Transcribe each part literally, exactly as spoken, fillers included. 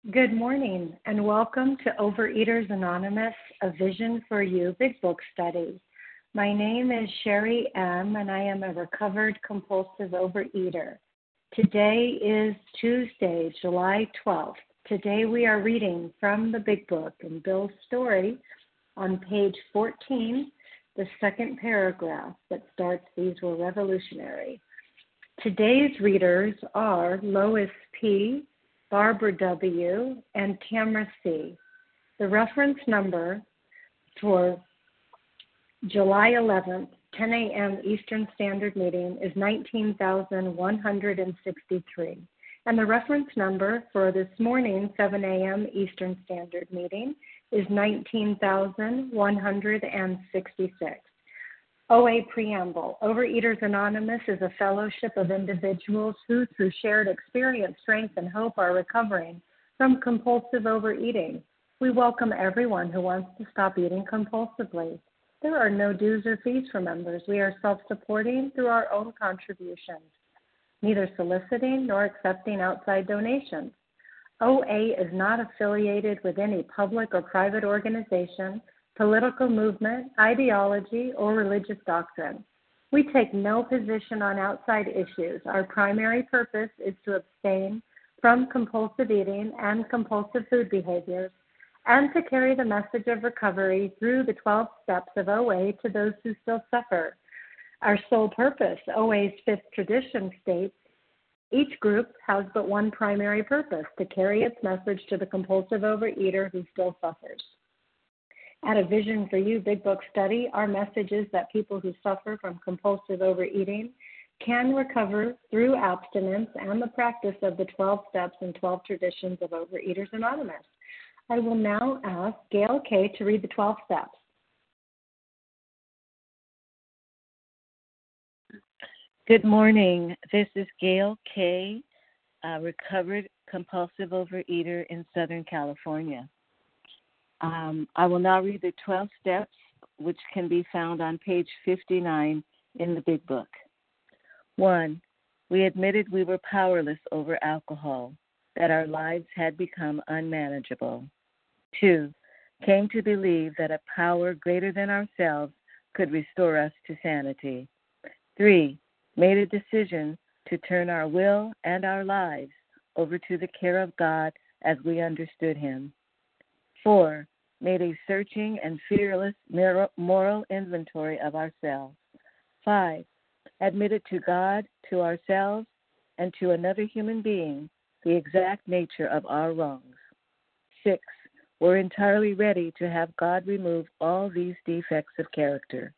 Good morning, and welcome to Overeaters Anonymous, a Vision for You Big Book study. My name is Sherry M., and I am a recovered compulsive overeater. Today is Tuesday, July twelfth. Today we are reading from the Big Book and Bill's story on page fourteen, the second paragraph that starts, "These were revolutionary." Today's readers are Lois P., Barbara W., and Tamara C. The reference number for July eleventh, ten a.m. Eastern Standard Meeting is nineteen thousand one hundred sixty-three. And the reference number for this morning, seven a.m. Eastern Standard Meeting, is nineteen thousand one hundred sixty-six. O A Preamble. Overeaters Anonymous is a fellowship of individuals who, through shared experience, strength, and hope, are recovering from compulsive overeating. We welcome everyone who wants to stop eating compulsively. There are no dues or fees for members. We are self-supporting through our own contributions, neither soliciting nor accepting outside donations. O A is not affiliated with any public or private organization, political movement, ideology, or religious doctrine. We take no position on outside issues. Our primary purpose is to abstain from compulsive eating and compulsive food behaviors, and to carry the message of recovery through the twelve steps of O A to those who still suffer. Our sole purpose, O A's fifth tradition, states, each group has but one primary purpose: to carry its message to the compulsive overeater who still suffers. At a Vision for You Big Book study, our message is that people who suffer from compulsive overeating can recover through abstinence and the practice of the twelve steps and twelve traditions of Overeaters Anonymous. I will now ask Gail K. to read the twelve steps. Good morning. This is Gail K., a recovered compulsive overeater in Southern California. Um, I will now read the twelve steps, which can be found on page fifty-nine in the Big Book. One, we admitted we were powerless over alcohol, that our lives had become unmanageable. Two, came to believe that a power greater than ourselves could restore us to sanity. Three, made a decision to turn our will and our lives over to the care of God as we understood Him. Four, made a searching and fearless moral inventory of ourselves. Five, admitted to God, to ourselves, and to another human being the exact nature of our wrongs. Six, were entirely ready to have God remove all these defects of character.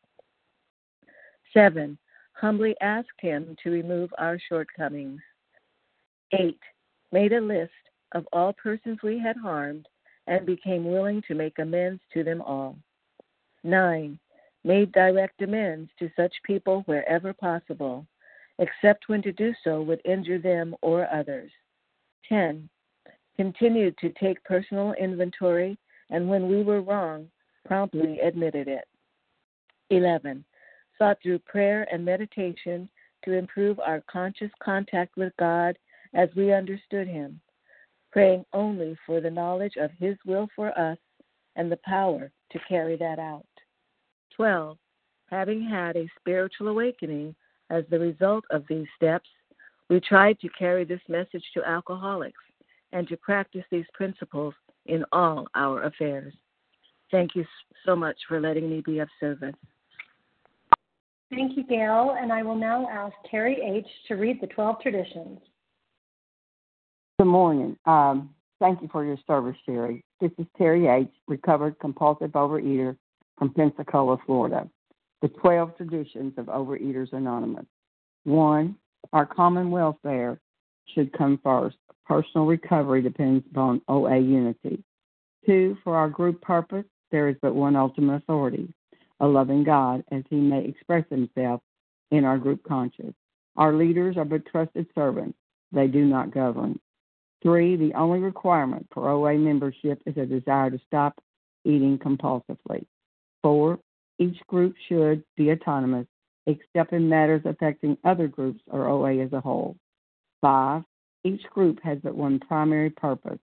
Seven, humbly asked Him to remove our shortcomings. Eight, made a list of all persons we had harmed and became willing to make amends to them all. Nine, made direct amends to such people wherever possible, except when to do so would injure them or others. Ten, continued to take personal inventory, and when we were wrong, promptly admitted it. Eleven, sought through prayer and meditation to improve our conscious contact with God as we understood Him, praying only for the knowledge of His will for us and the power to carry that out. Twelve, having had a spiritual awakening as the result of these steps, we tried to carry this message to alcoholics and to practice these principles in all our affairs. Thank you so much for letting me be of service. Thank you, Gail, and I will now ask Terry H. to read the twelve traditions. Good morning. Um, thank you for your service, Sherry. This is Terry H., recovered compulsive overeater from Pensacola, Florida. The twelve traditions of Overeaters Anonymous. One, our common welfare should come first. Personal recovery depends upon O A unity. Two, for our group purpose, there is but one ultimate authority, a loving God, as He may express Himself in our group conscience. Our leaders are but trusted servants. They do not govern. Three, the only requirement for O A membership is a desire to stop eating compulsively. Four, each group should be autonomous, except in matters affecting other groups or O A as a whole. Five, each group has but one primary purpose,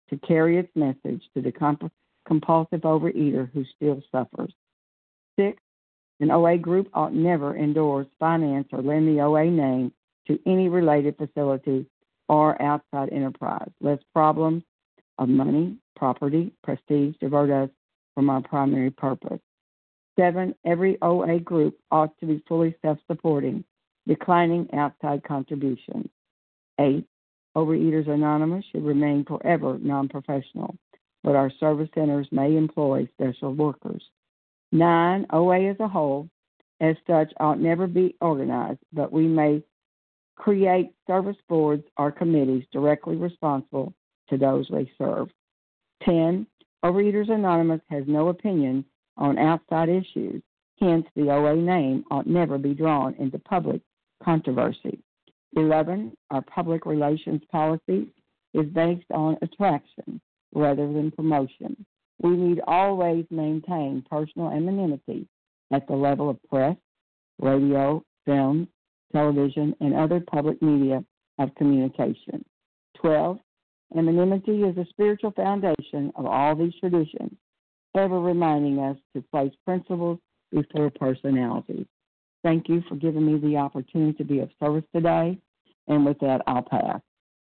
to carry its message to the comp- compulsive overeater who still suffers. Six, an O A group ought never endorse, finance, or lend the O A name to any related facility or outside enterprise, lest problems of money, property, prestige divert us from our primary purpose. Seven, every O A group ought to be fully self-supporting, declining outside contributions. Eight, Overeaters Anonymous should remain forever non-professional, but our service centers may employ special workers. Nine, O A as a whole, as such, ought never be organized, but we may create service boards or committees directly responsible to those they serve. Ten, Overeaters Anonymous has no opinion on outside issues. Hence, the O A name ought never be drawn into public controversy. Eleven, our public relations policy is based on attraction rather than promotion. We need always maintain personal anonymity at the level of press, radio, film, television, and other public media of communication. Twelve, anonymity is the spiritual foundation of all these traditions, ever reminding us to place principles before personalities. Thank you for giving me the opportunity to be of service today, and with that, I'll pass.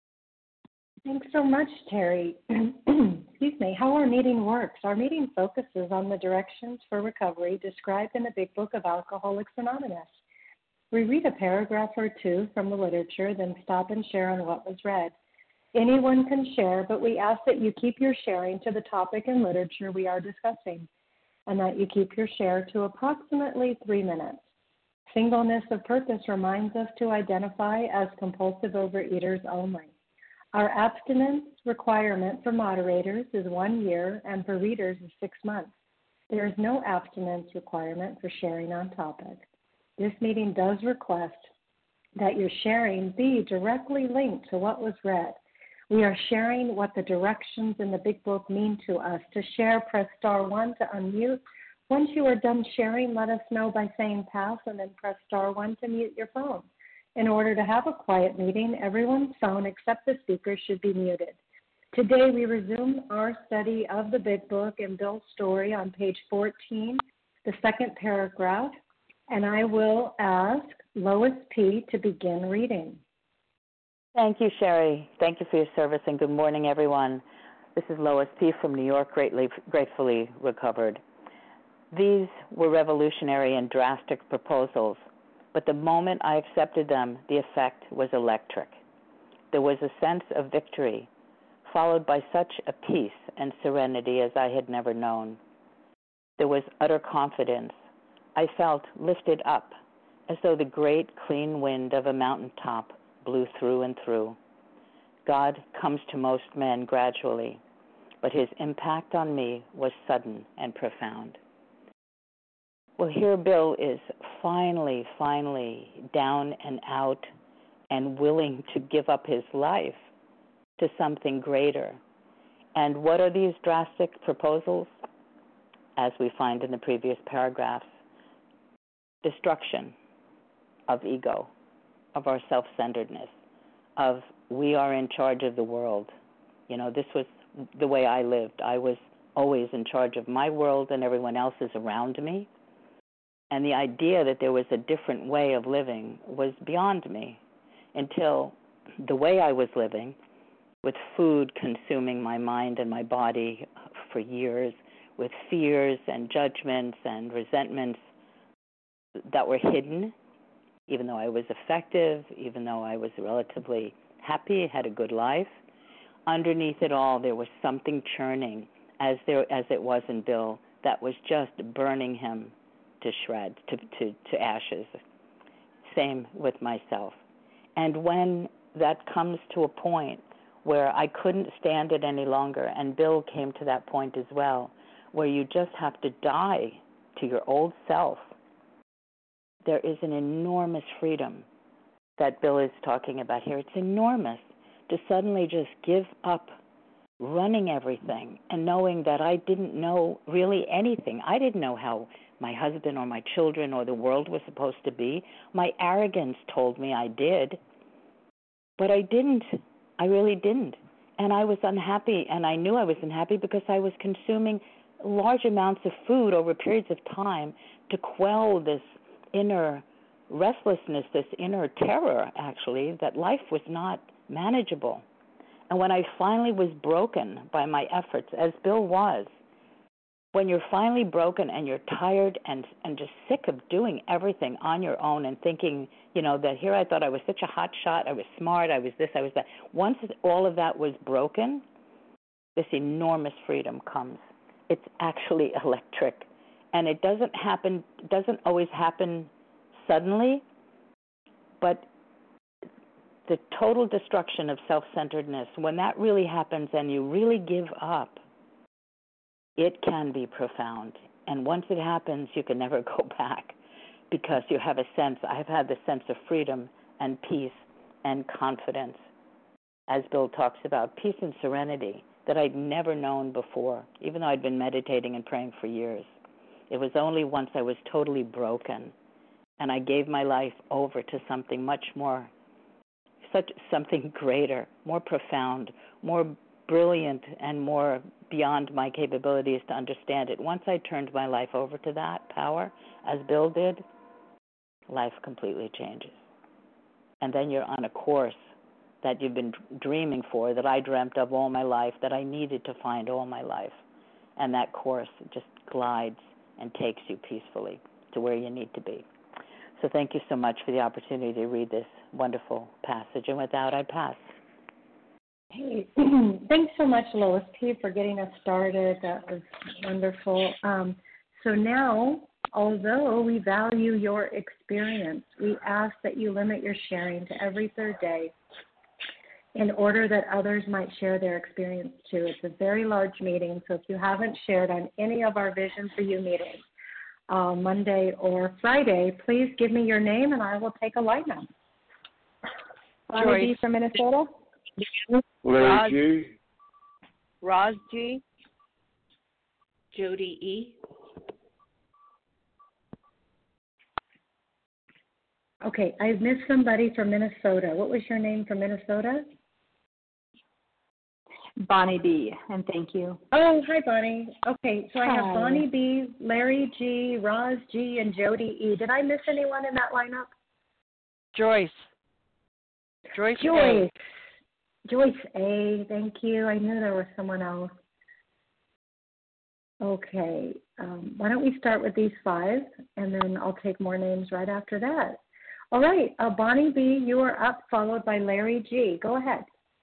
Thanks so much, Terry. Excuse me. How our meeting works. Our meeting focuses on the directions for recovery described in the Big Book of Alcoholics Anonymous. We read a paragraph or two from the literature, then stop and share on what was read. Anyone can share, but we ask that you keep your sharing to the topic and literature we are discussing, and that you keep your share to approximately three minutes. Singleness of purpose reminds us to identify as compulsive overeaters only. Our abstinence requirement for moderators is one year, and for readers is six months. There is no abstinence requirement for sharing on topic. This meeting does request that your sharing be directly linked to what was read. We are sharing what the directions in the Big Book mean to us. To share, press star one to unmute. Once you are done sharing, let us know by saying pass, and then press star one to mute your phone. In order to have a quiet meeting, everyone's phone except the speaker should be muted. Today we resume our study of the Big Book and Bill's story on page fourteen, the second paragraph, and I will ask Lois P. to begin reading. Thank you, Sherry. Thank you for your service, and good morning, everyone. This is Lois P. from New York, greatly, gratefully recovered. These were revolutionary and drastic proposals, but the moment I accepted them, the effect was electric. There was a sense of victory, followed by such a peace and serenity as I had never known. There was utter confidence. I felt lifted up, as though the great clean wind of a mountaintop blew through and through. God comes to most men gradually, but his impact on me was sudden and profound. Well, here Bill is finally, finally down and out and willing to give up his life to something greater. And what are these drastic proposals? As we find in the previous paragraphs, destruction of ego, of our self-centeredness, of we are in charge of the world. You know, this was the way I lived. I was always in charge of my world and everyone else's around me. And the idea that there was a different way of living was beyond me until the way I was living, with food consuming my mind and my body for years, with fears and judgments and resentments that were hidden, even though I was effective, even though I was relatively happy, had a good life, underneath it all there was something churning, as there as it was in Bill, that was just burning him to shreds, to, to, to ashes. Same with myself. And when that comes to a point where I couldn't stand it any longer, and Bill came to that point as well, where you just have to die to your old self, there is an enormous freedom that Bill is talking about here. It's enormous to suddenly just give up running everything and knowing that I didn't know really anything. I didn't know how my husband or my children or the world was supposed to be. My arrogance told me I did, but I didn't. I really didn't. and I was unhappy, and I knew I was unhappy because I was consuming large amounts of food over periods of time to quell this inner restlessness, this inner terror, actually, that life was not manageable. And when I finally was broken by my efforts, as Bill was, when you're finally broken and you're tired and and just sick of doing everything on your own and thinking, you know, that here I thought I was such a hot shot, I was smart, I was this, I was that. Once all of that was broken, this enormous freedom comes. It's actually electric. And it doesn't happen, it doesn't always happen suddenly, but the total destruction of self-centeredness, when that really happens and you really give up, it can be profound. And once it happens, you can never go back because you have a sense, I've had the sense of freedom and peace and confidence, as Bill talks about, peace and serenity that I'd never known before, even though I'd been meditating and praying for years. It was only once I was totally broken and I gave my life over to something much more, such something greater, more profound, more brilliant, and more beyond my capabilities to understand it. Once I turned my life over to that power, as Bill did, life completely changes. And then you're on a course that you've been dreaming for, that I dreamt of all my life, that I needed to find all my life. And that course just glides and takes you peacefully to where you need to be. So thank you so much for the opportunity to read this wonderful passage. And with that, I pass. Hey, thanks so much, Lois P., for getting us started. That was wonderful. Um, so now, although we value your experience, we ask that you limit your sharing to every third day in order that others might share their experience too. It's a very large meeting, so if you haven't shared on any of our Vision for You meetings, uh, Monday or Friday, please give me your name and I will take a lineup. Bonnie B. from Minnesota. Larry G. Roz G. Jody E. Okay, I've missed somebody from Minnesota. What was your name from Minnesota? Bonnie B. And thank you. Oh, hi, Bonnie. Okay, so I have Hi. Bonnie B., Larry G., Roz G., and Jody E. Did I miss anyone in that lineup? Joyce. Joyce Joyce. A. Joyce A. Thank you. I knew there was someone else. Okay. Um, why don't we start with these five, and then I'll take more names right after that. All right. Uh, Bonnie B., you are up, followed by Larry G. Go ahead.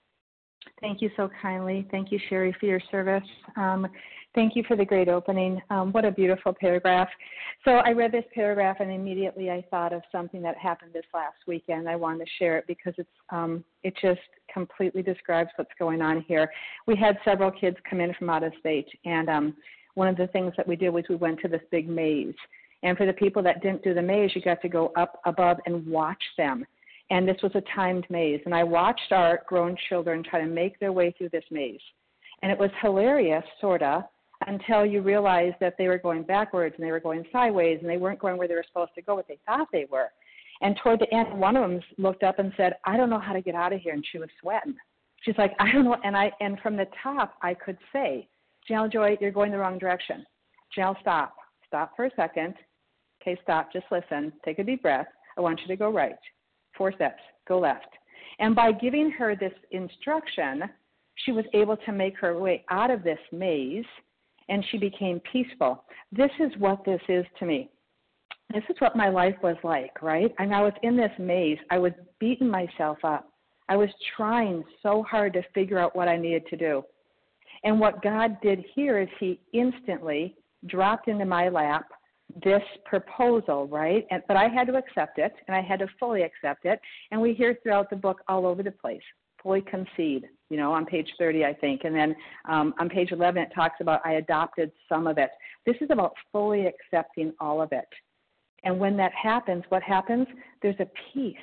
Thank you so kindly. Thank you, Sherry, for your service. Um, thank you for the great opening. Um, what a beautiful paragraph. So I read this paragraph and immediately I thought of something that happened this last weekend. I wanted to share it because it's um, it just completely describes what's going on here. We had several kids come in from out of state, and um, one of the things that we did was we went to this big maze. And for the people that didn't do the maze, you got to go up above and watch them. And this was a timed maze. And I watched our grown children try to make their way through this maze. And it was hilarious, sort of, until you realized that they were going backwards and they were going sideways and they weren't going where they were supposed to go, what they thought they were. And toward the end, one of them looked up and said, I don't know how to get out of here. And she was sweating. She's like, I don't know. And I and from the top, I could say, Janelle Joy, you're going the wrong direction. Janelle, stop. Stop for a second. Okay, stop. Just listen. Take a deep breath. I want you to go right. Four steps. Go left. And by giving her this instruction, she was able to make her way out of this maze, and she became peaceful. This is what this is to me. This is what my life was like, right? And I was in this maze. I was beating myself up. I was trying so hard to figure out what I needed to do. And what God did here is he instantly dropped into my lap this proposal, right? And, but I had to accept it, and I had to fully accept it. And we hear throughout the book all over the place, fully concede, you know, on page thirty, I think. And then um, on page eleven, it talks about I adopted some of it. This is about fully accepting all of it. And when that happens, what happens? There's a peace,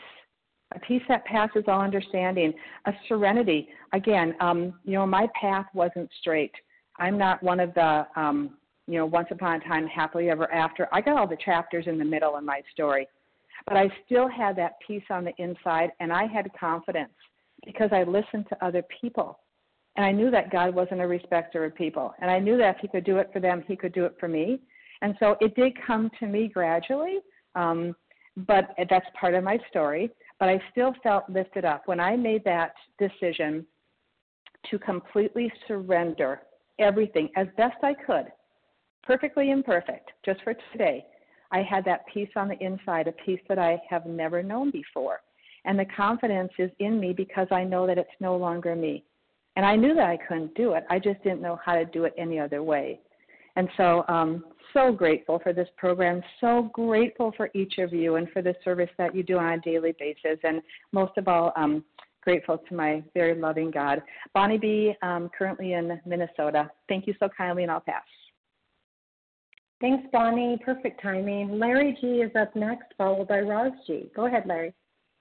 a peace that passes all understanding, a serenity. Again, um, you know, my path wasn't straight. I'm not one of the, um, you know, once upon a time, happily ever after. I got all the chapters in the middle in my story. But I still had that peace on the inside, and I had confidence because I listened to other people. And I knew that God wasn't a respecter of people. And I knew that if he could do it for them, he could do it for me. And so it did come to me gradually, um, but that's part of my story. But I still felt lifted up when I made that decision to completely surrender everything as best I could, perfectly imperfect, just for today. I had that peace on the inside, a peace that I have never known before. And the confidence is in me because I know that it's no longer me. And I knew that I couldn't do it. I just didn't know how to do it any other way. And so um, so grateful for this program, so grateful for each of you and for the service that you do on a daily basis. And most of all, um, grateful to my very loving God. Bonnie B., um, currently in Minnesota. Thank you so kindly, and I'll pass. Thanks, Bonnie. Perfect timing. Larry G. is up next, followed by Roz G. Go ahead, Larry.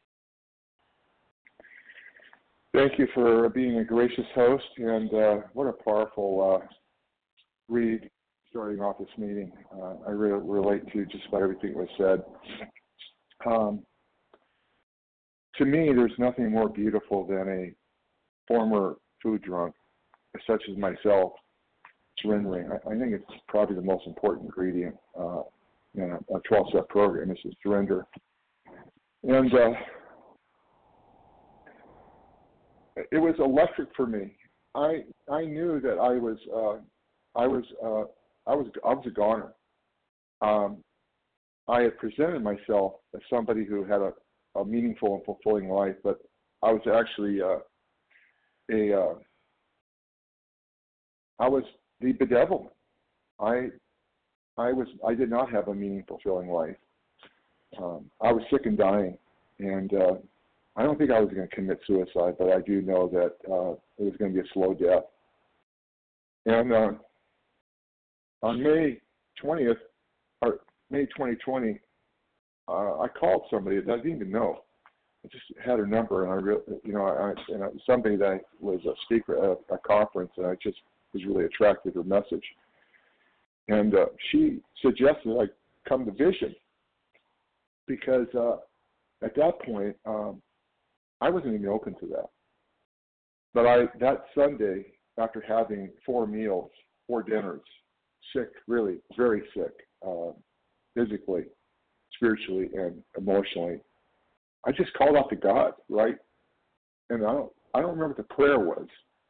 Thank you for being a gracious host, and uh, what a powerful uh, read starting off this meeting. Uh, I really relate to just about everything that was said. Um, to me, there's nothing more beautiful than a former food drunk, such as myself, surrendering. I, I think it's probably the most important ingredient uh, in a twelve-step program is to surrender. And uh, it was electric for me. I I knew that I was uh, I was uh, I was I was a goner. Um, I had presented myself as somebody who had a, a meaningful and fulfilling life, but I was actually uh, a uh, I was the bedevilment. I I was I did not have a meaningful, fulfilling life. Um, I was sick and dying, and uh, I don't think I was going to commit suicide, but I do know that uh, it was going to be a slow death. And uh, on May twentieth, or May twenty twenty, uh, I called somebody that I didn't even know. I just had her number, and I, re- you know, I, and I, somebody that was a speaker at a, a conference, and I just was really attracted to her message. And uh, she suggested I come to Vision because uh, at that point um, I wasn't even open to that. But I that Sunday, after having four meals, four dinners, sick, really very sick, uh, physically, spiritually, and emotionally, I just called out to God, right? And I don't, I don't remember what the prayer was.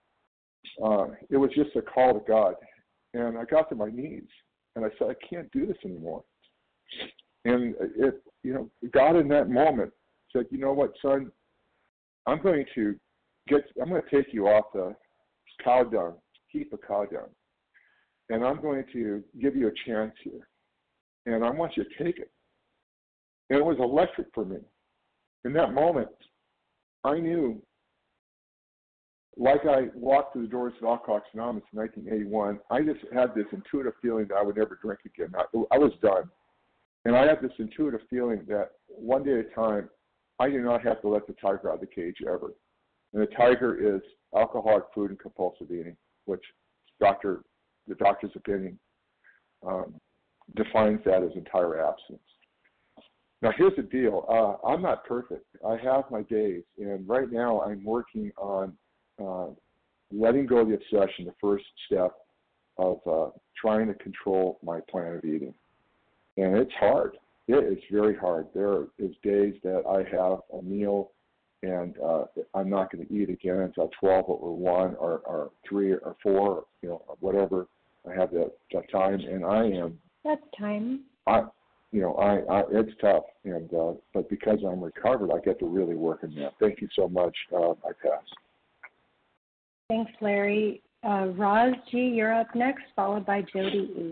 Uh, it was just a call to God. And I got to my knees, and I said, I can't do this anymore. And it, you know, God in that moment said, you know what, son, I'm going to get, I'm going to take you off the cow dung, heap of cow dung, and I'm going to give you a chance here. And I want you to take it. And it was electric for me. In that moment, I knew, like I walked through the doors of Alcoholics Anonymous in nineteen eighty-one, I just had this intuitive feeling that I would never drink again. I, I was done. And I had this intuitive feeling that one day at a time, I do not have to let the tiger out of the cage ever. And the tiger is alcoholic food and compulsive eating, which doctor, the doctor's opinion um, defines that as entire abstinence. Now, here's the deal. Uh, I'm not perfect. I have my days. And right now I'm working on uh, letting go of the obsession, the first step of uh, trying to control my plan of eating. And it's hard. It is very hard. There is days that I have a meal and uh, I'm not going to eat again until twelve or one or, or three or four, you know, whatever. I have that, that time, and I am. That's time. I, you know, I, I it's tough, and uh, but because I'm recovered, I get to really work in that. Thank you so much. Uh, I pass. Thanks, Larry. Uh, Roz G., you're up next, followed by Jody E.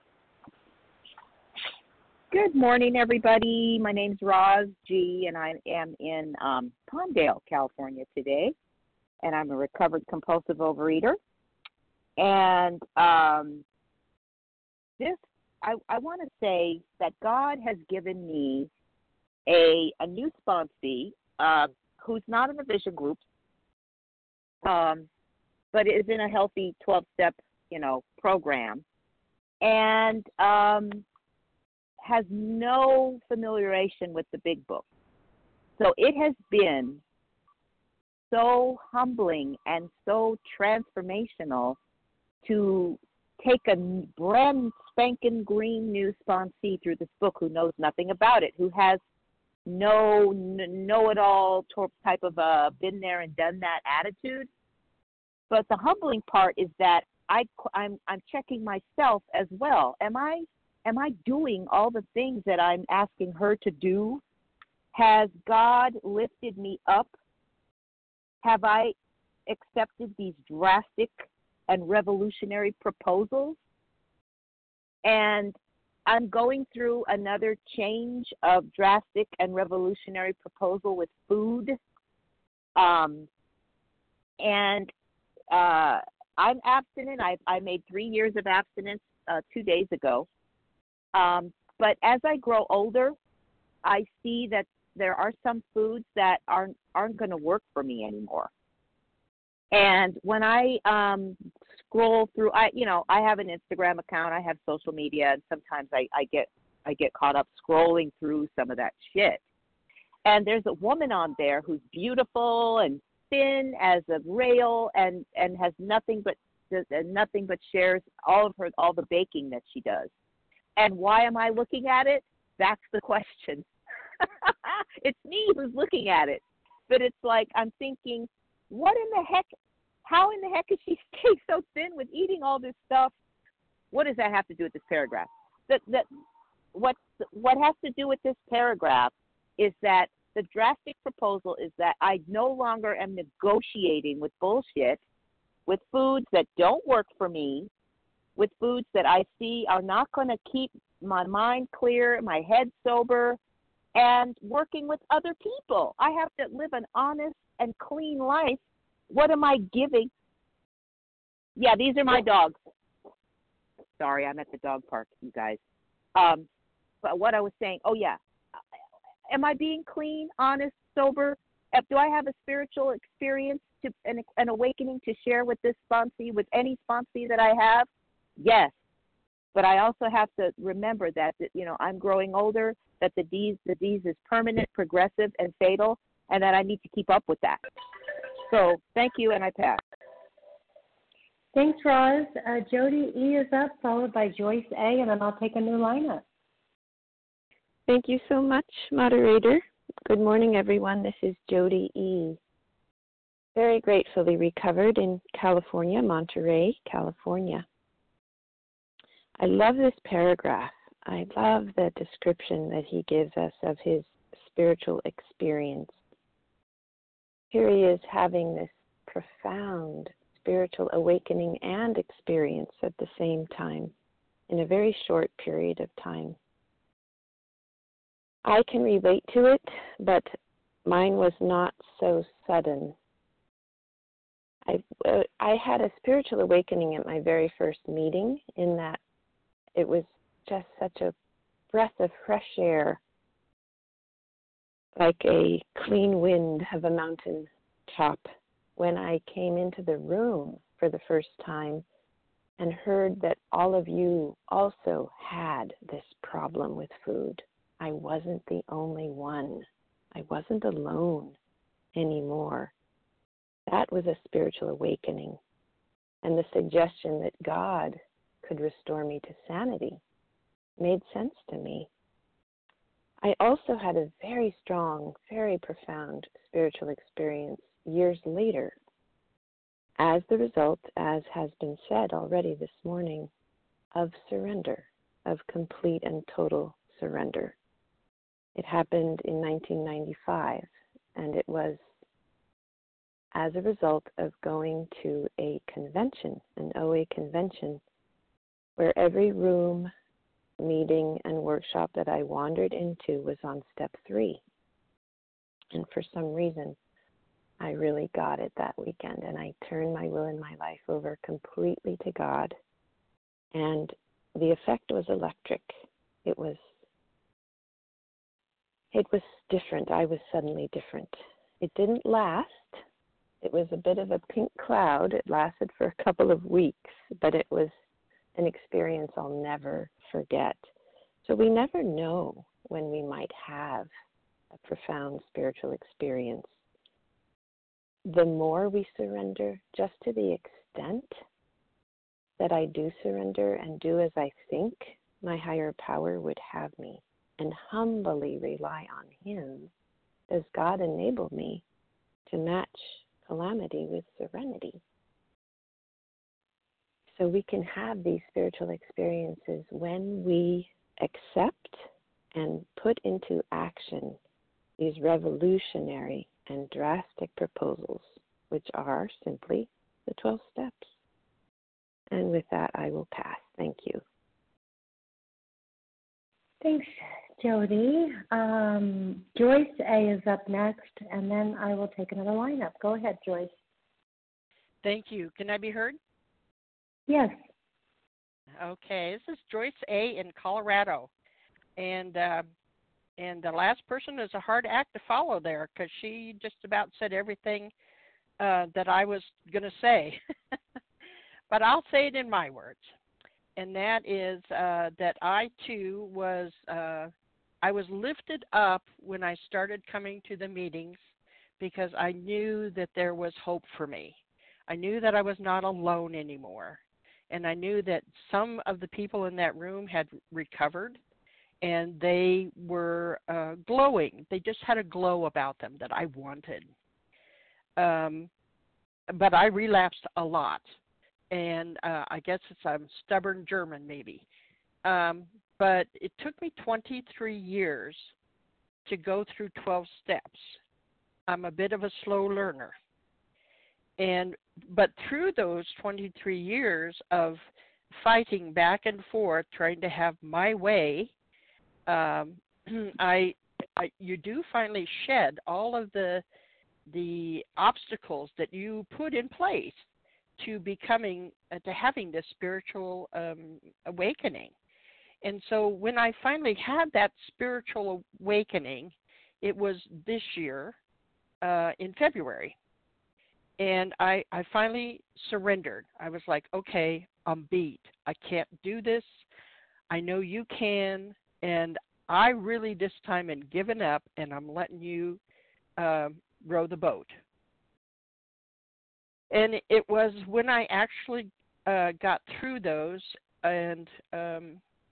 Good morning, everybody. My name's Roz G., and I am in um, Palmdale, California today, and I'm a recovered compulsive overeater. And um, this, I, I want to say that God has given me a a new sponsee uh, who's not in a vision group, um, but is in a healthy twelve-step, you know, program, and um, has no familiarization with the big book. So it has been so humbling and so transformational to take a brand spanking green new sponsee through this book who knows nothing about it, who has no know-it-all type of a been there and done that attitude. But the humbling part is that I, I'm I'm checking myself as well. Am I am I doing all the things that I'm asking her to do? Has God lifted me up? Have I accepted these drastic and revolutionary proposals? And I'm going through another change of drastic and revolutionary proposal with food. Um, and uh, I'm abstinent. I, I made three years of abstinence uh, two days ago. Um, but as I grow older, I see that there are some foods that aren't aren't going to work for me anymore. And when I um, scroll through, I you know I have an Instagram account, I have social media, and sometimes I, I get I get caught up scrolling through some of that shit. And there's a woman on there who's beautiful and thin as a rail, and, and has nothing but nothing but shares all of her all the baking that she does. And why am I looking at it? That's the question. It's me who's looking at it. But it's like I'm thinking, what in the heck, how in the heck is she stay so thin with eating all this stuff? What does that have to do with this paragraph? That, that, what, what has to do with this paragraph is that the drastic proposal is that I no longer am negotiating with bullshit, with foods that don't work for me, with foods that I see are not going to keep my mind clear, my head sober, and working with other people. I have to live an honest and clean life. What am I giving? Yeah, these are my dogs. Sorry, I'm at the dog park, you guys. Um, but what I was saying, oh yeah, am I being clean, honest, sober? Do I have a spiritual experience, to an, an awakening to share with this sponsee, with any sponsee that I have? Yes. But I also have to remember that, that you know, I'm growing older, that the disease, the disease is permanent, progressive, and fatal, and that I need to keep up with that. So thank you, and I pass. Thanks, Roz. Uh, Jody E. is up, followed by Joyce A., and then I'll take a new lineup. Thank you so much, moderator. Good morning, everyone. This is Jody E. Very gratefully recovered in California, Monterey, California. I love this paragraph. I love the description that he gives us of his spiritual experience. Here he is having this profound spiritual awakening and experience at the same time in a very short period of time. I can relate to it, but mine was not so sudden. I, uh, I had a spiritual awakening at my very first meeting, in that it was just such a breath of fresh air, like a clean wind of a mountain top, when I came into the room for the first time and heard that all of you also had this problem with food. I wasn't the only one. I wasn't alone anymore. That was a spiritual awakening. And the suggestion that God could restore me to sanity made sense to me. I also had a very strong, very profound spiritual experience years later, as the result, as has been said already this morning, of surrender, of complete and total surrender. It happened in nineteen ninety-five, and it was as a result of going to a convention, an O A convention, where every room, meeting, and workshop that I wandered into was on step three. And for some reason, I really got it that weekend, and I turned my will and my life over completely to God. And the effect was electric. It was It was different. I was suddenly different. It didn't last. It was a bit of a pink cloud. It lasted for a couple of weeks, but it was an experience I'll never forget. So we never know when we might have a profound spiritual experience. the more we surrender, just to the extent that I do surrender and do as I think my higher power would have me, and humbly rely on Him, does God enable me to match calamity with serenity. So we can have these spiritual experiences when we accept and put into action these revolutionary and drastic proposals, which are simply the twelve steps. And with that, I will pass. Thank you. Thanks, Jody. Um, Joyce A. is up next, and then I will take another lineup. Go ahead, Joyce. Thank you. Can I be heard? Yes. Okay. This is Joyce A. in Colorado. And uh, and the last person is a hard act to follow there because she just about said everything uh, that I was going to say. But I'll say it in my words. And that is uh, that I, too, was uh, I was lifted up when I started coming to the meetings because I knew that there was hope for me. I knew that I was not alone anymore. And I knew that some of the people in that room had recovered, and they were uh, glowing. They just had a glow about them that I wanted. Um, but I relapsed a lot. And uh, I guess it's a um, stubborn German maybe. Um, but it took me twenty-three years to go through twelve steps. I'm a bit of a slow learner. And but through those twenty-three years of fighting back and forth, trying to have my way, um, I, I you do finally shed all of the the obstacles that you put in place to becoming, uh, to having this spiritual um, awakening. And so when I finally had that spiritual awakening, it was this year uh, in February. And I, I finally surrendered. I was like, okay, I'm beat. I can't do this. I know you can. And I really this time am giving up, and I'm letting you uh, row the boat. And it was when I actually uh, got through those, and um,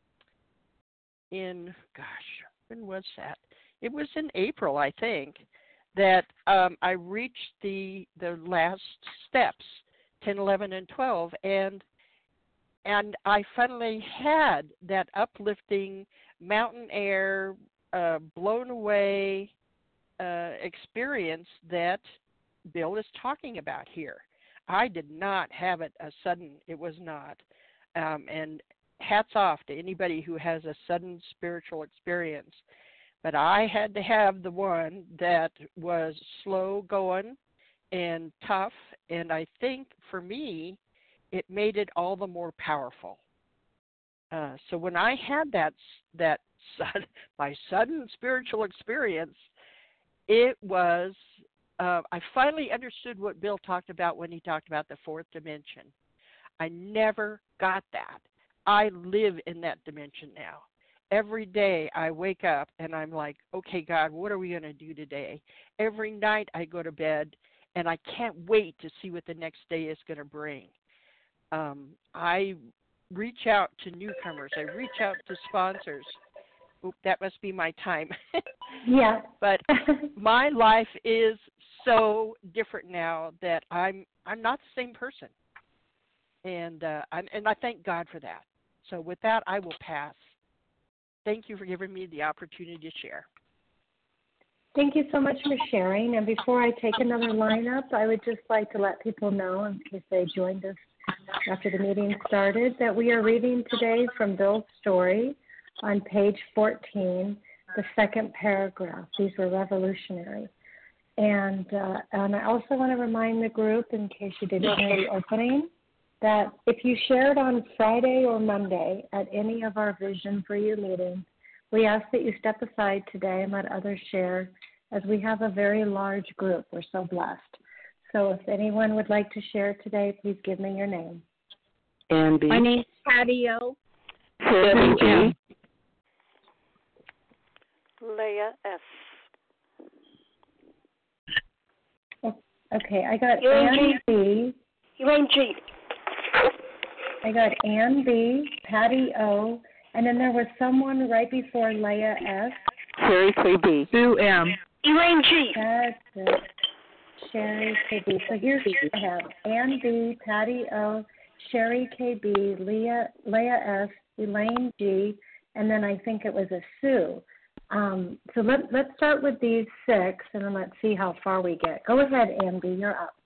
in, gosh, when was that? It was in April, I think, that um, I reached the the last steps, ten, eleven, and twelve, and and I finally had that uplifting mountain air, uh, blown away uh, experience that Bill is talking about here. I did not have it a sudden. It was not. Um, and hats off to anybody who has a sudden spiritual experience. But I had to have the one that was slow going and tough. And I think for me, it made it all the more powerful. Uh, so when I had that, that sudden, my sudden spiritual experience, it was Uh, I finally understood what Bill talked about when he talked about the fourth dimension. I never got that. I live in that dimension now. Every day I wake up and I'm like, okay, God, what are we going to do today? Every night I go to bed and I can't wait to see what the next day is going to bring. Um, I reach out to newcomers. I reach out to sponsors. Oop, that must be my time. Yeah. But my life is so different now that I'm I'm not the same person, and uh, I'm, and I thank God for that. So with that, I will pass. Thank you for giving me the opportunity to share. Thank you so much for sharing. And before I take another lineup, I would just like to let people know, in case they joined us after the meeting started, that we are reading today from Bill's story on page fourteen, the second paragraph. These were revolutionary. And uh, and I also want to remind the group, in case you didn't hear the opening, that if you shared on Friday or Monday at any of our Vision for You meetings, we ask that you step aside today and let others share, as we have a very large group. We're so blessed. So if anyone would like to share today, please give me your name. And My name's Patty O. Debbie G. Leah S. Okay, I got Elaine Ann G. B. Elaine G. I got Ann B, Patty O, and then there was someone right before Leah S. Sherry K B. Sue M. Elaine G. That's it. Sherry K B. So here's what I have. Ann B, Patty O, Sherry K B, Leah, Leah S, Elaine G, and then I think it was a Sue. Um, so let, let's start with these six, and then let's see how far we get. Go ahead, Ann B, you're up.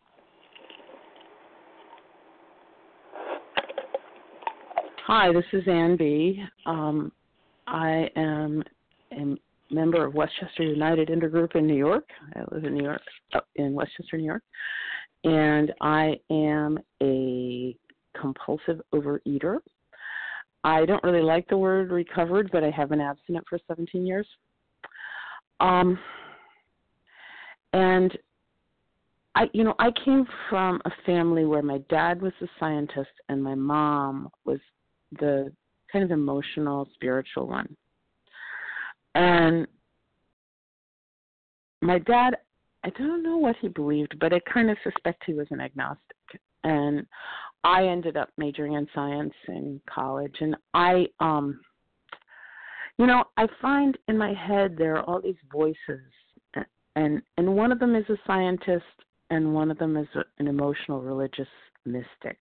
Hi, this is Ann B. Um, I am a member of Westchester United Intergroup in New York. I live in New York, in Westchester, New York. And I am a compulsive overeater. I don't really like the word recovered, but I have been abstinent for seventeen years. Um, and I, you know, I came from a family where my dad was a scientist and my mom was the kind of emotional, spiritual one. And my dad, I don't know what he believed, but I kind of suspect he was an agnostic. And I ended up majoring in science in college. And I, um, you know, I find in my head there are all these voices. And, and one of them is a scientist, and one of them is a, an emotional, religious mystic.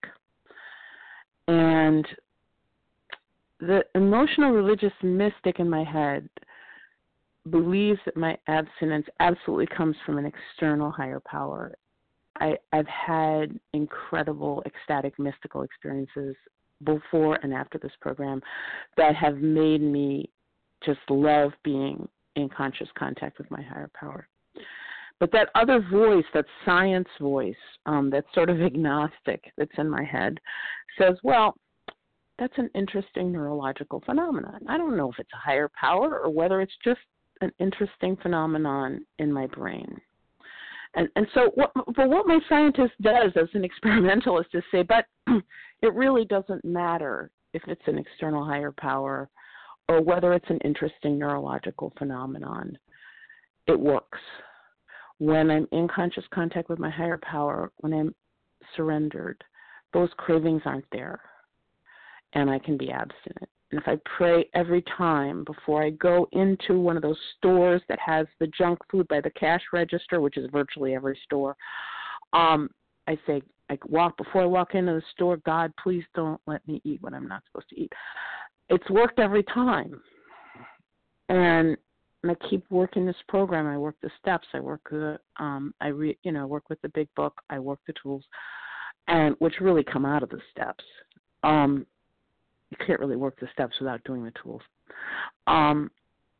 And the emotional religious mystic in my head believes that my abstinence absolutely comes from an external higher power. I, I've had incredible ecstatic mystical experiences before and after this program that have made me just love being in conscious contact with my higher power. But that other voice, that science voice, um, that's sort of agnostic that's in my head says, well, that's an interesting neurological phenomenon. I don't know if it's a higher power or whether it's just an interesting phenomenon in my brain. And and so what, but what my scientist does as an experimentalist is say, but it really doesn't matter if it's an external higher power or whether it's an interesting neurological phenomenon. It works. When I'm in conscious contact with my higher power, when I'm surrendered, those cravings aren't there, and I can be abstinent. And if I pray every time before I go into one of those stores that has the junk food by the cash register, which is virtually every store, um, I say, I walk before I walk into the store, God, please don't let me eat what I'm not supposed to eat. It's worked every time. And, and I keep working this program. I work the steps. I work the, um, I re, you know, work with the big book. I work the tools, and which really come out of the steps. Um, You can't really work the steps without doing the tools. Um,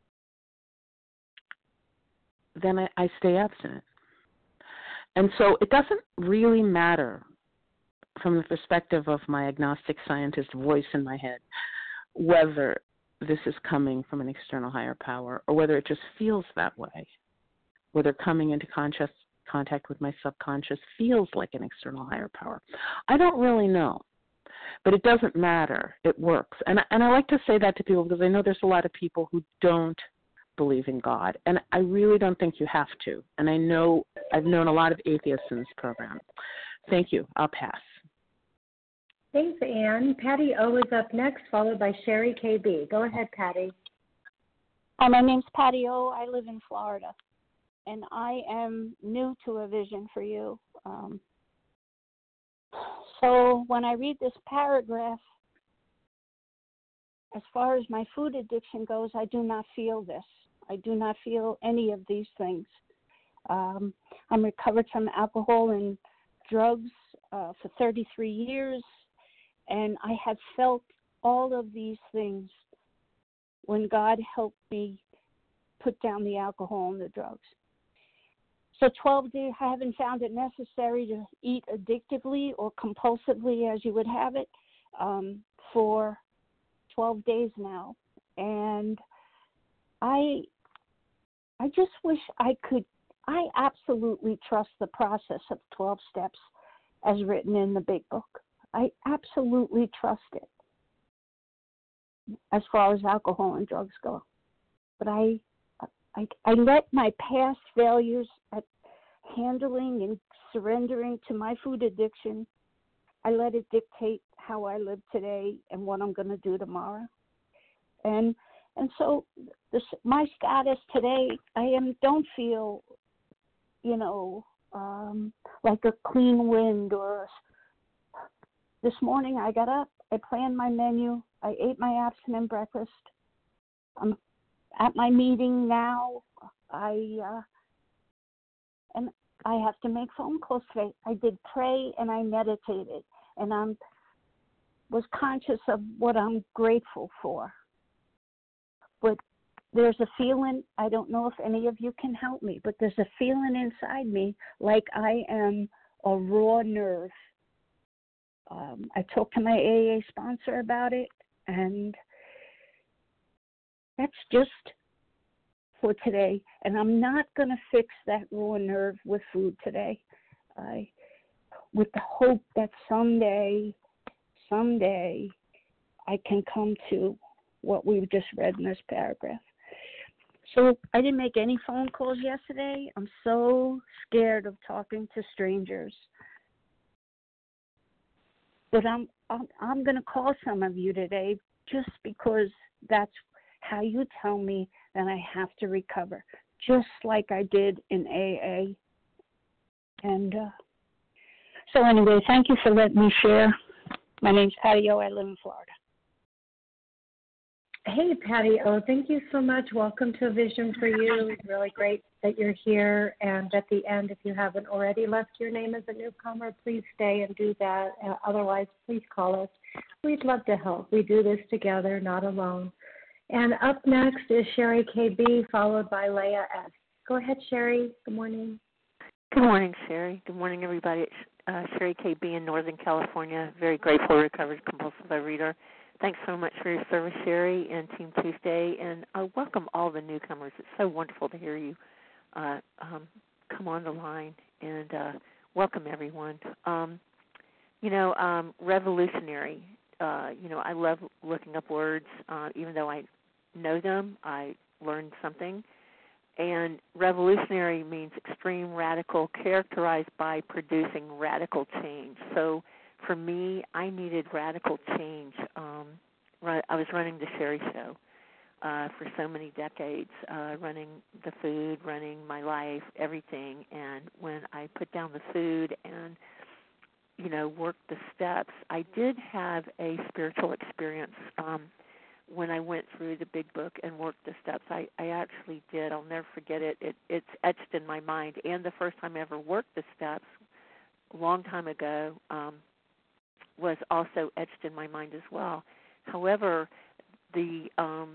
then I, I stay abstinent. And so it doesn't really matter from the perspective of my agnostic scientist voice in my head whether this is coming from an external higher power or whether it just feels that way, whether coming into conscious contact with my subconscious feels like an external higher power. I don't really know. But it doesn't matter. It works. And, and I like to say that to people because I know there's a lot of people who don't believe in God. And I really don't think you have to. And I know I've known a lot of atheists in this program. Thank you. I'll pass. Thanks, Ann. Patty O is up next, followed by Sherry K B. Go ahead, Patty. Hi, my name's Patty O. I live in Florida. And I am new to A Vision for You. Um, So when I read this paragraph, as far as my food addiction goes, I do not feel this. I do not feel any of these things. Um, I'm recovered from alcohol and drugs uh, for thirty-three years, and I have felt all of these things when God helped me put down the alcohol and the drugs. So twelve days, I haven't found it necessary to eat addictively or compulsively as you would have it um, for twelve days now. And I I just wish I could, I absolutely trust the process of twelve steps as written in the big book. I absolutely trust it as far as alcohol and drugs go. But I I, I let my past failures at handling and surrendering to my food addiction. I let it dictate how I live today and what I'm going to do tomorrow. And and so this, my status today, I am don't feel, you know, um, like a clean wind. Or this morning I got up, I planned my menu, I ate my abstinent breakfast. I'm at my meeting now. I uh, and I have to make phone calls today. I did pray and I meditated, and I'm was conscious of what I'm grateful for. But there's a feeling, I don't know if any of you can help me, but there's a feeling inside me like I am a raw nerve. Um, I talked to my A A sponsor about it, and that's just for today. And I'm not going to fix that raw nerve with food today. I, with the hope that someday, someday, I can come to what we've just read in this paragraph. So I didn't make any phone calls yesterday. I'm so scared of talking to strangers. But I'm I'm, I'm going to call some of you today just because that's how you tell me that I have to recover, just like I did in A A. And uh, so anyway, thank you for letting me share. My name's Patty O. I live in Florida. Hey, Patty O, thank you so much. Welcome to A Vision for You. It's really great that you're here. And at the end, if you haven't already left your name as a newcomer, please stay and do that. Uh, otherwise, please call us. We'd love to help. We do this together, not alone. And up next is Sherry K B, followed by Leah S. Go ahead, Sherry. Good morning. Good morning, Sherry. Good morning, everybody. It's uh, Sherry K B in Northern California. Very grateful, recovered compulsive overeater. Thanks so much for your service, Sherry, and Team Tuesday. And I welcome all the newcomers. It's so wonderful to hear you uh, um, come on the line. And uh, welcome, everyone. Um, you know, um, revolutionary. Uh, you know, I love looking up words. Uh, even though I know them, I learned something. And revolutionary means extreme, radical, characterized by producing radical change. So for me, I needed radical change. Um, I was running the Sherry Show uh, for so many decades, uh, running the food, running my life, everything. And when I put down the food and, you know, worked the steps, I did have a spiritual experience. Um, when I went through the big book and worked the steps, I, I actually did. I'll never forget it. it. It's etched in my mind. And the first time I ever worked the steps, a long time ago, um, was also etched in my mind as well. However, the um,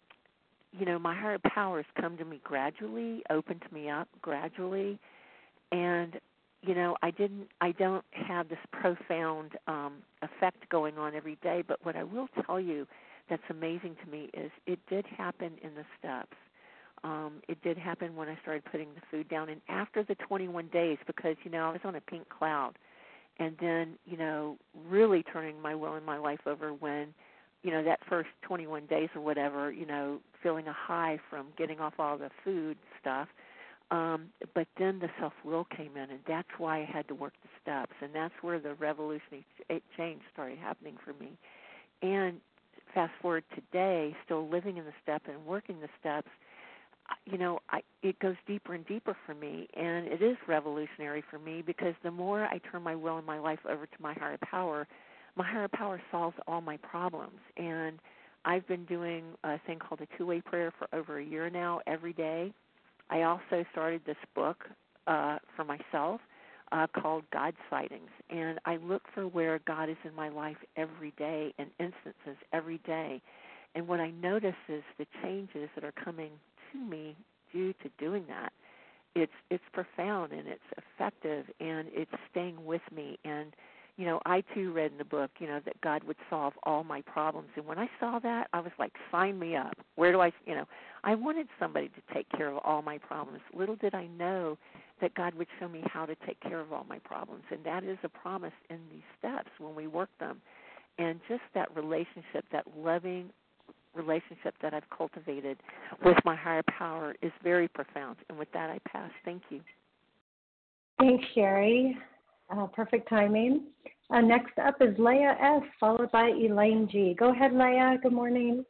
you know, my higher powers come to me gradually, opened me up gradually, and you know, I didn't, I don't have this profound um, effect going on every day. But what I will tell you that's amazing to me is it did happen in the steps. Um, it did happen when I started putting the food down, and after the twenty-one days, because you know I was on a pink cloud. And then, you know, really turning my will and my life over when, you know, that first twenty-one days or whatever, you know, feeling a high from getting off all the food stuff. Um, but then the self-will came in, and that's why I had to work the steps. And that's where the revolutionary change started happening for me. And fast forward today, still living in the step and working the steps, you know, I, it goes deeper and deeper for me, and it is revolutionary for me because the more I turn my will and my life over to my higher power, my higher power solves all my problems. And I've been doing a thing called a two-way prayer for over a year now, every day. I also started this book uh, for myself uh, called God Sightings, and I look for where God is in my life every day and instances every day. And what I notice is the changes that are coming to me due to doing that. It's it's profound and it's effective and it's staying with me. And, you know, I too read in the book, you know, that God would solve all my problems. And when I saw that, I was like, sign me up. Where do I, you know, I wanted somebody to take care of all my problems. Little did I know that God would show me how to take care of all my problems. And that is a promise in these steps when we work them. And just that relationship, that loving relationship that I've cultivated with my higher power is very profound. And with that, I pass. Thank you. Thanks, Sherry. Uh, perfect timing. Uh, next up is Leah S., followed by Elaine G. Go ahead, Leah. Good morning.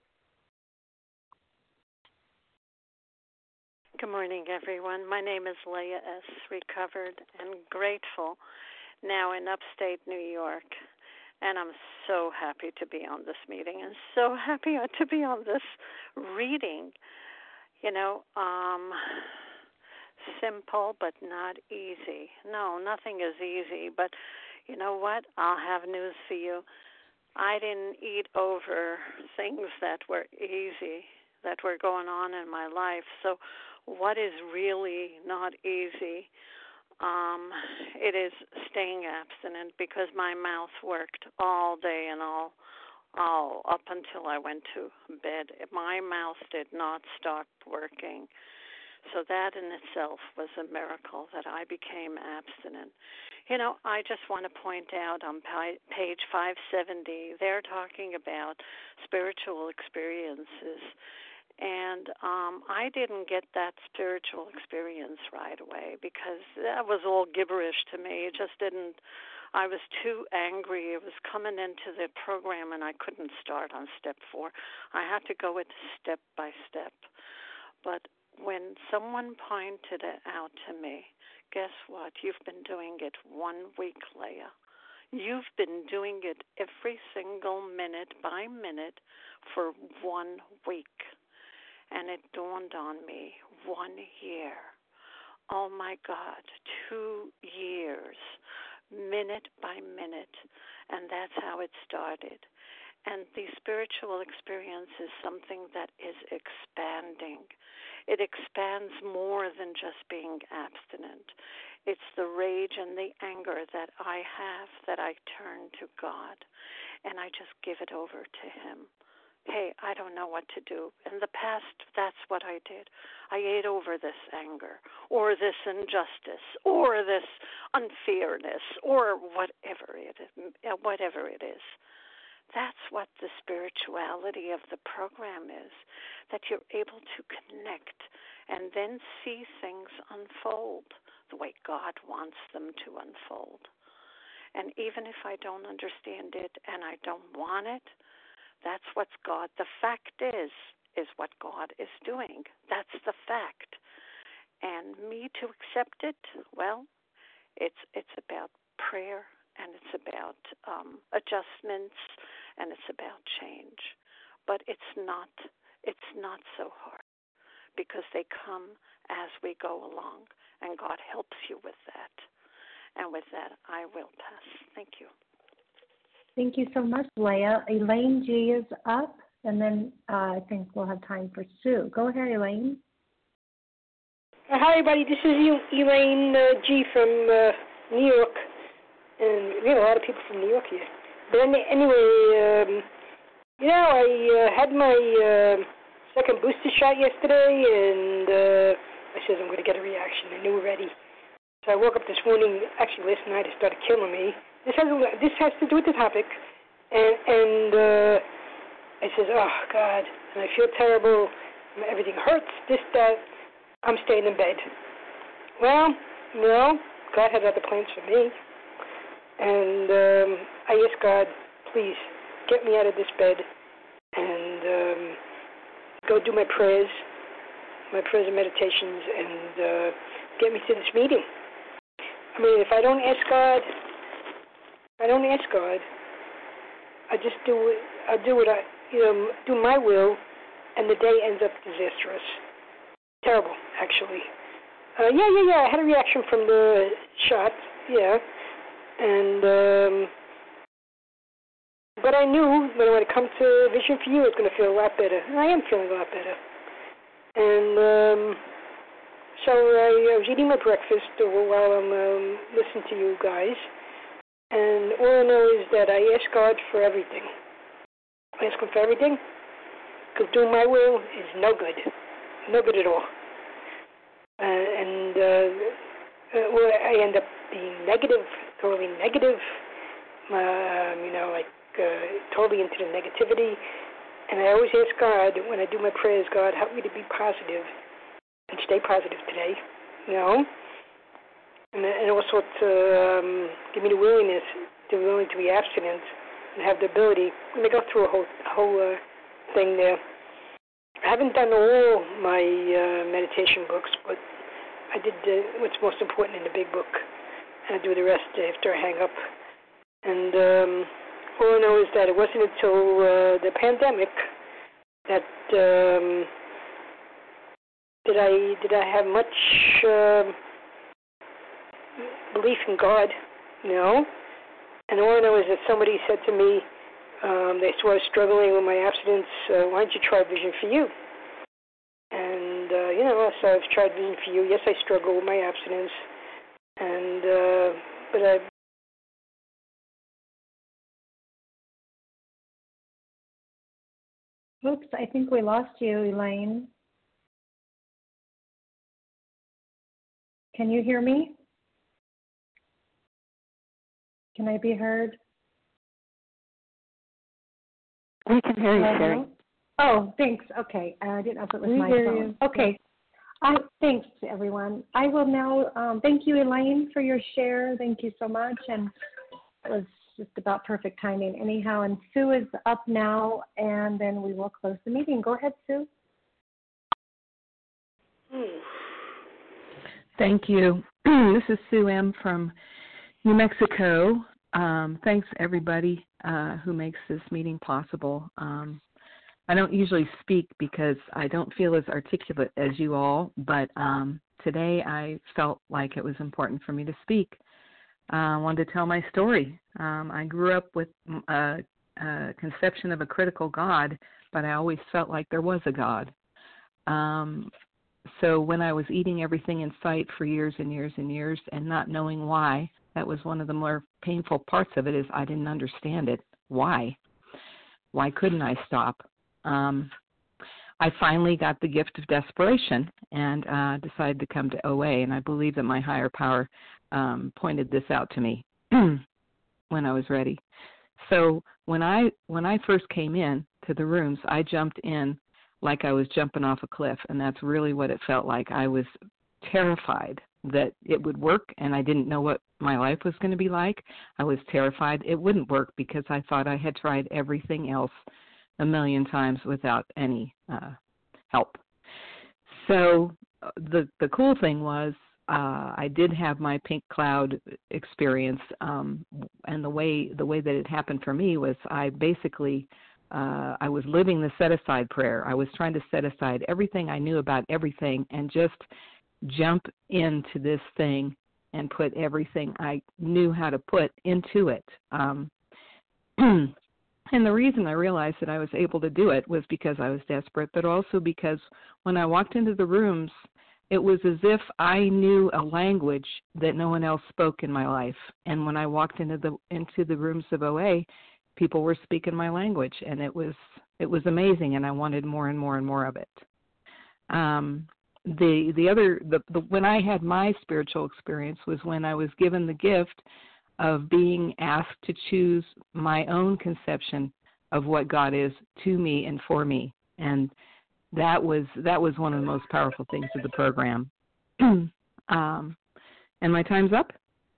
Good morning, everyone. My name is Leah S., recovered and grateful, now in upstate New York. And I'm so happy to be on this meeting and so happy to be on this reading. You know, um, simple but not easy. No, nothing is easy. But you know what? I'll have news for you. I didn't eat over things that were easy, that were going on in my life. So what is really not easy? Um, it is staying abstinent because my mouth worked all day and all, all up until I went to bed. My mouth did not stop working. So that in itself was a miracle that I became abstinent. You know, I just want to point out on page five seventy, they're talking about spiritual experiences. And um, I didn't get that spiritual experience right away because that was all gibberish to me. It just didn't, I was too angry. It was coming into the program and I couldn't start on step four. I had to go it step by step. But when someone pointed it out to me, guess what? You've been doing it one week, Leah. You've been doing it every single minute by minute for one week. And it dawned on me, one year. Oh, my God, two years, minute by minute. And that's how it started. And the spiritual experience is something that is expanding. It expands more than just being abstinent. It's the rage and the anger that I have that I turn to God, and I just give it over to Him. Hey, I don't know what to do. In the past, that's what I did. I ate over this anger, or this injustice, or this unfairness, or whatever it is. Whatever it is. That's what the spirituality of the program is, that you're able to connect and then see things unfold the way God wants them to unfold. And even if I don't understand it and I don't want it, that's what's God. The fact is, is what God is doing. That's the fact. And me to accept it, well, it's it's about prayer, and it's about um, adjustments, and it's about change. But it's not it's not so hard because they come as we go along, and God helps you with that. And with that, I will pass. Thank you. Thank you so much, Leah. Elaine G is up, and then uh, I think we'll have time for Sue. Go ahead, Elaine. Uh, hi, everybody. This is Elaine uh, G from uh, New York, and we have a lot of people from New York here. But anyway, um, you know, I uh, had my uh, second booster shot yesterday, and uh, I said I'm going to get a reaction. I knew already. So I woke up this morning. Actually, last night it started killing me. This has this has to do with the topic, and and uh, I says, oh God, and I feel terrible. Everything hurts. This that. I'm staying in bed. Well, no, God had other plans for me, and um, I asked God, please get me out of this bed and um, go do my prayers, my prayers and meditations, and uh, get me to this meeting. I mean, if I don't ask God. I don't ask God. I just do it. I do what I, you know, do my will, and the day ends up disastrous. Terrible, actually. Uh, yeah, yeah, yeah. I had a reaction from the shot. Yeah, and um, but I knew when when it comes to Vision for You, it's going to feel a lot better. And I am feeling a lot better. And um, so I, I was eating my breakfast while I'm um, listening to you guys. And all I know is that I ask God for everything. I ask Him for everything, because doing my will is no good. No good at all. Uh, and uh, uh, well, I end up being negative, totally negative, uh, you know, like uh, totally into the negativity. And I always ask God, when I do my prayers, God, help me to be positive and stay positive today, you know. and, and also to um, give me the willingness to be willing to be abstinent and have the ability. And they go through a whole whole uh, thing there. I haven't done all my uh, meditation books, but I did uh, what's most important in the big book, and I do the rest after I hang up. And um, all I know is that it wasn't until uh, the pandemic that um, did I did I have much uh, belief in God. No. And all I know is that somebody said to me, um, they saw I was struggling with my abstinence, uh, why don't you try Vision for You? And, uh, you know, so I've tried Vision for You. Yes, I struggle with my abstinence. And, uh, but I Oops, I think we lost you, Elaine. Can you hear me? Can I be heard? We can hear you, Hello? Sherry. Oh, thanks. Okay. Uh, I didn't know if it was We my hear phone. you. Okay. I, thanks, everyone. I will now, um, thank you, Elaine, for your share. Thank you so much. And it was just about perfect timing anyhow. And Sue is up now, and then we will close the meeting. Go ahead, Sue. Thank you. This is Sue M. from New Mexico. Um, thanks, everybody uh, who makes this meeting possible. Um, I don't usually speak because I don't feel as articulate as you all, but um, today I felt like it was important for me to speak. Uh, I wanted to tell my story. Um, I grew up with a, a conception of a critical God, but I always felt like there was a God. Um, so when I was eating everything in sight for years and years and years and not knowing why, that was one of the more painful parts of it, is I didn't understand it. Why? Why couldn't I stop? Um, I finally got the gift of desperation and uh, decided to come to O A, and I believe that my higher power um, pointed this out to me when I was ready. So when I when I first came in to the rooms, I jumped in like I was jumping off a cliff, and that's really what it felt like. I was terrified that it would work, and I didn't know what my life was going to be like. I was terrified it wouldn't work because I thought I had tried everything else a million times without any uh, help. So the the cool thing was uh, I did have my pink cloud experience, um, and the way the way that it happened for me was I basically uh, I was living the set aside prayer. I was trying to set aside everything I knew about everything and just jump into this thing and put everything I knew how to put into it. Um, and the reason I realized that I was able to do it was because I was desperate, but also because when I walked into the rooms, it was as if I knew a language that no one else spoke in my life. And when I walked into the into the rooms of O A, people were speaking my language, and it was it was amazing, and I wanted more and more and more of it. Um, the the other the, the when I had my spiritual experience was when I was given the gift of being asked to choose my own conception of what God is to me and for me, and that was that was one of the most powerful things of the program. um, and my time's up.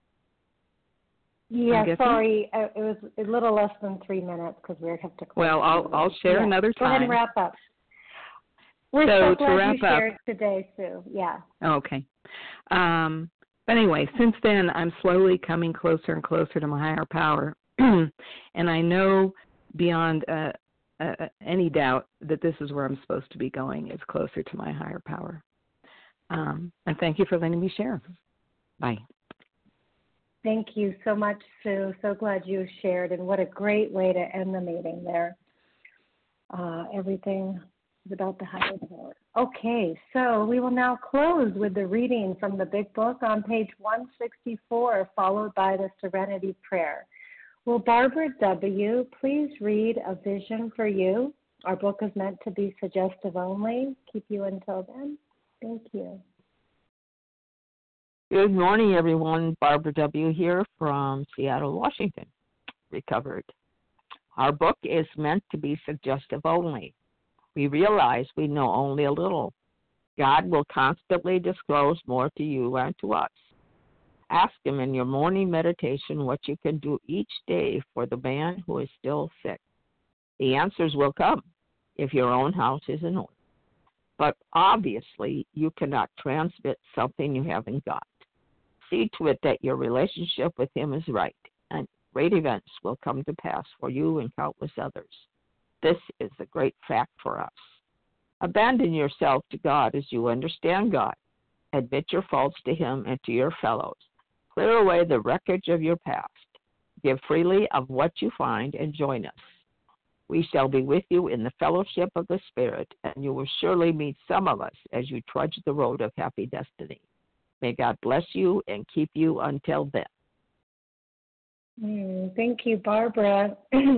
Yeah, sorry, uh, it was a little less than three minutes because we have to close. Well, I'll I'll share yeah. another time. Go ahead and wrap up. We're so, so glad to wrap you up, shared today, Sue. Yeah. Okay. Um, but anyway, since then, I'm slowly coming closer and closer to my higher power, and I know beyond uh, uh, any doubt that this is where I'm supposed to be going, is closer to my higher power. Um, and thank you for letting me share. Bye. Thank you so much, Sue. So glad you shared, and what a great way to end the meeting there. Uh, everything is about the higher power. Okay, so we will now close with the reading from the Big Book on page one sixty-four, followed by the Serenity Prayer. Will Barbara W. please read A Vision for You? Our book is meant to be suggestive only. Keep you until then. Thank you. Good morning, everyone. Barbara W. here from Seattle, Washington, recovered. Our book is meant to be suggestive only. We realize we know only a little. God will constantly disclose more to you and to us. Ask him in your morning meditation what you can do each day for the man who is still sick. The answers will come if your own house is in order. But obviously, you cannot transmit something you haven't got. See to it that your relationship with him is right, and great events will come to pass for you and countless others. This is the great fact for us. Abandon yourself to God as you understand God. Admit your faults to him and to your fellows. Clear away the wreckage of your past. Give freely of what you find and join us. We shall be with you in the fellowship of the Spirit, and you will surely meet some of us as you trudge the road of happy destiny. May God bless you and keep you until then. Mm, thank you, Barbara.